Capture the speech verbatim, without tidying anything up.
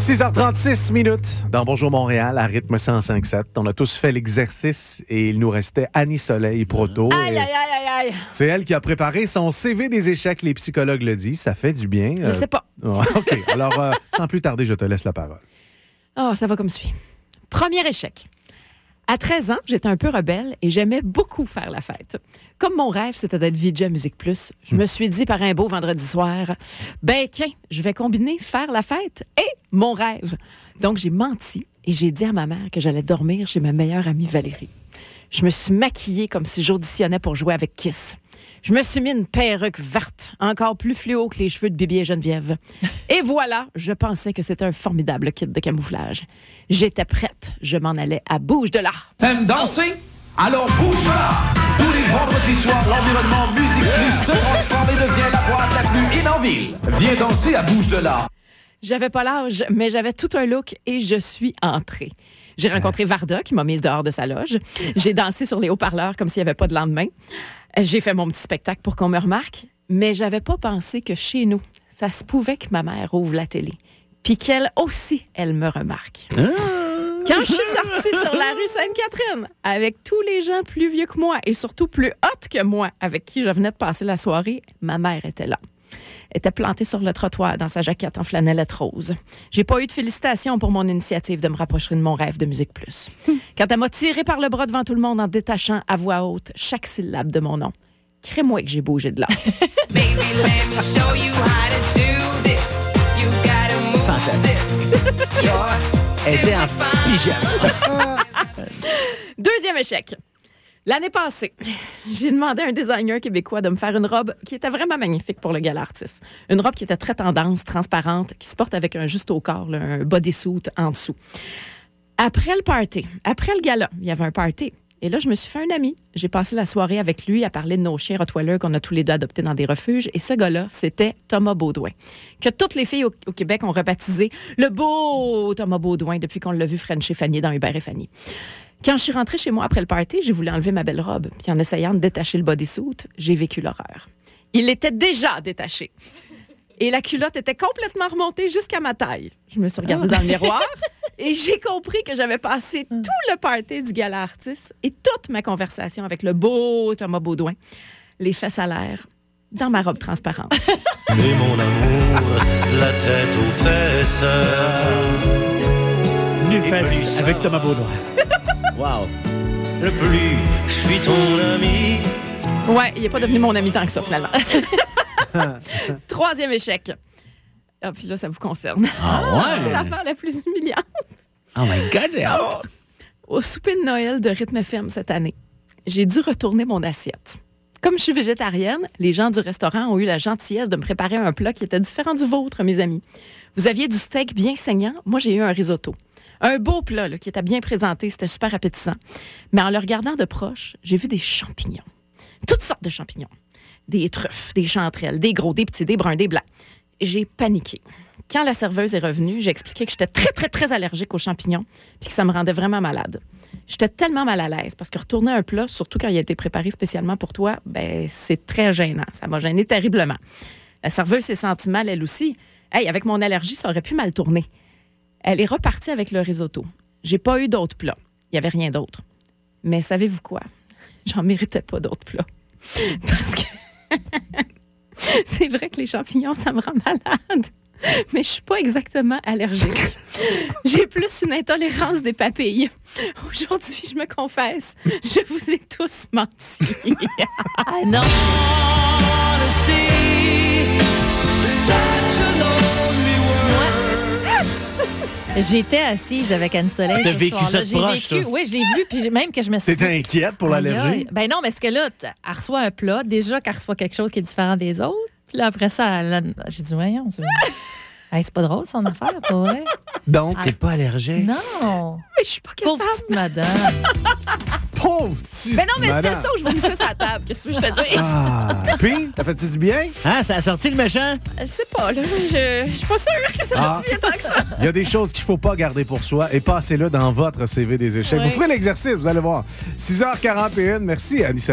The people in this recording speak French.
six heures trente-six minutes dans Bonjour Montréal à rythme cent cinq sept. On a tous fait l'exercice et il nous restait Annie Soleil Proto. Aïe, aïe, aïe, aïe, aïe. C'est elle qui a préparé son C V des échecs, les psychologues le disent. Ça fait du bien. Je Euh, sais pas. OK. Alors, euh, sans plus tarder, je te laisse la parole. Oh, ça va comme suit. Premier échec. À treize ans, j'étais un peu rebelle et j'aimais beaucoup faire la fête. Comme mon rêve, c'était d'être V J à Musique Plus, je me suis dit par un beau vendredi soir, ben tiens, je vais combiner faire la fête et mon rêve. Donc, j'ai menti et j'ai dit à ma mère que j'allais dormir chez ma meilleure amie Valérie. Je me suis maquillée comme si j'auditionnais pour jouer avec Kiss. Je me suis mis une perruque verte, encore plus fluo que les cheveux de Bibi et Geneviève. Et voilà, je pensais que c'était un formidable kit de camouflage. J'étais prête, je m'en allais à Bouge de là. T'aimes danser? Alors bouge de là! Tous les vendredis soirs, l'environnement Musique Plus se transforme et devient la boîte la plus in en ville. Viens danser à Bouge de là. J'avais pas l'âge, mais j'avais tout un look et je suis entrée. J'ai rencontré Varda, qui m'a mise dehors de sa loge. J'ai dansé sur les haut-parleurs comme s'il n'y avait pas de lendemain. J'ai fait mon petit spectacle pour qu'on me remarque, mais j'avais pas pensé que chez nous, ça se pouvait que ma mère ouvre la télé, puis qu'elle aussi, elle me remarque. Quand je suis sortie sur la rue Sainte-Catherine, avec tous les gens plus vieux que moi et surtout plus hot que moi, avec qui je venais de passer la soirée, ma mère était là. Elle était plantée sur le trottoir dans sa jaquette en flanellette rose. J'ai pas eu de félicitations pour mon initiative de me rapprocher de mon rêve de Musique Plus. Quand elle m'a tiré par le bras devant tout le monde en détachant à voix haute chaque syllabe de mon nom, crée-moi que j'ai bougé de là. Baby, let me show you how to do this. You gotta move this. You're Elle était en pyjama. Deuxième échec. L'année passée, j'ai demandé à un designer québécois de me faire une robe qui était vraiment magnifique pour le gala artiste. Une robe qui était très tendance, transparente, qui se porte avec un juste au corps, là, un bodysuit en dessous. Après le party, après le gala, il y avait un party. Et là, je me suis fait un ami. J'ai passé la soirée avec lui à parler de nos chiens Rottweiler qu'on a tous les deux adoptés dans des refuges. Et ce gars-là, c'était Thomas Beaudoin, que toutes les filles au, au Québec ont rebaptisé le beau Thomas Beaudoin depuis qu'on l'a vu Frencher Fanny dans Hubert et Fanny. Quand je suis rentrée chez moi après le party, j'ai voulu enlever ma belle robe. Puis en essayant de détacher le bodysuit, j'ai vécu l'horreur. Il était déjà détaché. Et la culotte était complètement remontée jusqu'à ma taille. Je me suis regardée dans le miroir et j'ai compris que j'avais passé tout le party du gala artiste et toute ma conversation avec le beau Thomas Beaudoin, les fesses à l'air, dans ma robe transparente. Mais mon amour, la tête aux fesses. Nu Et fesses plus avec ça Thomas va. Beaudoin. Wow. Le plus je suis ton ami. Ouais, il n'est pas devenu mon ami tant que ça, finalement. Troisième échec. Ah, puis là, ça vous concerne. Ah ouais? C'est l'affaire la plus humiliante. Oh my God, j'ai hâte. Au souper de Noël de Rythme F M cette année, j'ai dû retourner mon assiette. Comme je suis végétarienne, les gens du restaurant ont eu la gentillesse de me préparer un plat qui était différent du vôtre, mes amis. Vous aviez du steak bien saignant. Moi, j'ai eu un risotto. Un beau plat là, qui était bien présenté. C'était super appétissant. Mais en le regardant de proche, j'ai vu des champignons. Toutes sortes de champignons. Des truffes, des chanterelles, des gros, des petits, des bruns, des blancs. J'ai paniqué. Quand la serveuse est revenue, j'ai expliqué que j'étais très, très, très allergique aux champignons puis que ça me rendait vraiment malade. J'étais tellement mal à l'aise parce que retourner un plat, surtout quand il a été préparé spécialement pour toi, ben c'est très gênant. Ça m'a gêné terriblement. La serveuse s'est sentie mal, elle aussi. Hey, avec mon allergie, ça aurait pu mal tourner. Elle est repartie avec le risotto. J'ai pas eu d'autres plats. Il y avait rien d'autre. Mais savez-vous quoi? J'en méritais pas d'autres plats. Parce que c'est vrai que les champignons, ça me rend malade. Mais je suis pas exactement allergique. J'ai plus une intolérance des papilles. Aujourd'hui, je me confesse, je vous ai tous menti. Ah non! J'étais assise avec Anne-Soleil T'as ce vécu soir-là. ça de J'ai proche, vécu, toi? oui, j'ai vu, puis j'ai- même que je me suis dit... T'étais inquiète pour Aïe, l'allergie? aïe. Ben non, mais ce que là, t- elle reçoit un plat, déjà qu'elle reçoit quelque chose qui est différent des autres. Puis là, après ça, elle a- j'ai dit, voyons, c'est... Hey, c'est pas drôle, son affaire, pas vrai? Donc, t'es pas allergique? Non! Mais je suis pas capable. Pauvre petite madame. Pauvre petite Mais non, mais madame. c'était ça où je vomissais sur la table. Qu'est-ce que tu veux que je te dise? Ah, puis, t'as fait-tu du bien? Hein, ça a sorti le méchant? Je sais pas, là. Je, je suis pas sûre que ça Ah. va du bien tant que ça. Il y a des choses qu'il ne faut pas garder pour soi et passez-le dans votre C V des échecs. Ouais. Vous ferez l'exercice, vous allez voir. six heures quarante et un, merci Annie.